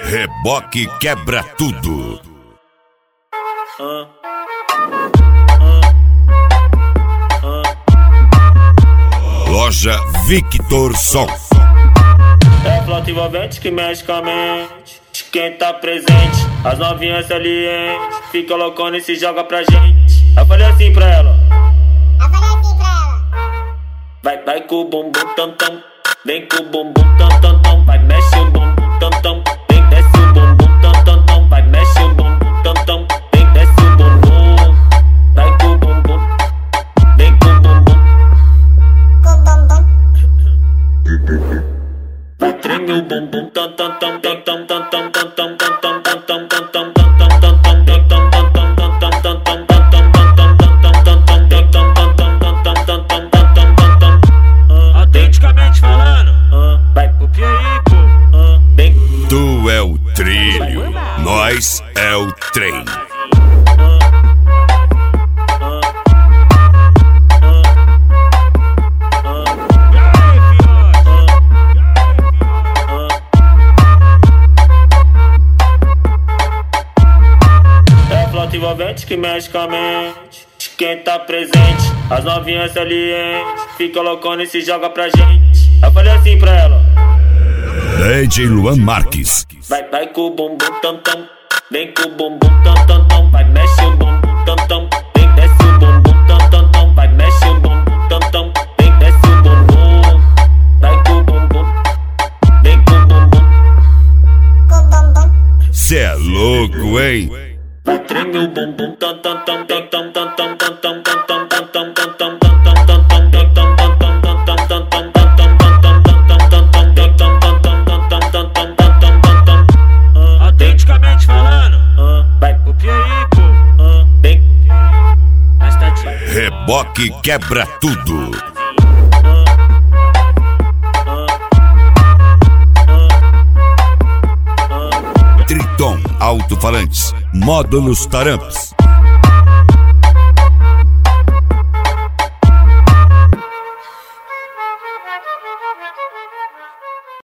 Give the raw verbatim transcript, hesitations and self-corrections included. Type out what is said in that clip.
Reboque quebra tudo. Uh, uh, uh. Loja Victor Som. É flauta envolvente que mexe com a mente de quem tá presente. As novinhas salientes fica loucona e se joga pra gente. Eu falei assim pra ela. Eu falei assim pra ela. Vai, vai com o bumbum tam tam. Vem com o bumbum tam tam tam. Vai, mexe o bumbum tam tam. Vem, desce o bumbum tam tam tam. Vai, mexe o bumbum tam tam. Vem, desce o bumbum. Vai com o bumbum. Vem com o bumbum. Com o bumbum. Vai, treme o bumbum tam tam tam tam tam tam tam tam tam tam tam tam tam tam tam. Autenticamente falando, vai pro Pierico. Tu é o trilho, nós é o trem. É flauta envolvente que mexe com a mente de quem tá presente. As novinhas salientes fica loucona e se joga pra gente. Eu falei assim pra ela. D J Luan Marques. Vai, vai com o bumbum tam tam. Vem com o bumbum tam tam tam. Vai, mexe o bumbum tam tam. Vem, desce o bumbum tam tam tam. Vai, mexe o bumbum tam tam. Vem, desce o bumbum. Vai com o bumbum. Vem com o bumbum. Com o bumbum. Cê é louco, hein? Vai, treme o bumbum tam tam tam tam tam tam tam tam tam tam tam tam tam tam tam. Autenticamente falando, Vai pro Pierico. bem. Mas tá de Reboque quebra tudo. Triton Alto-Falantes, módulos Taramps.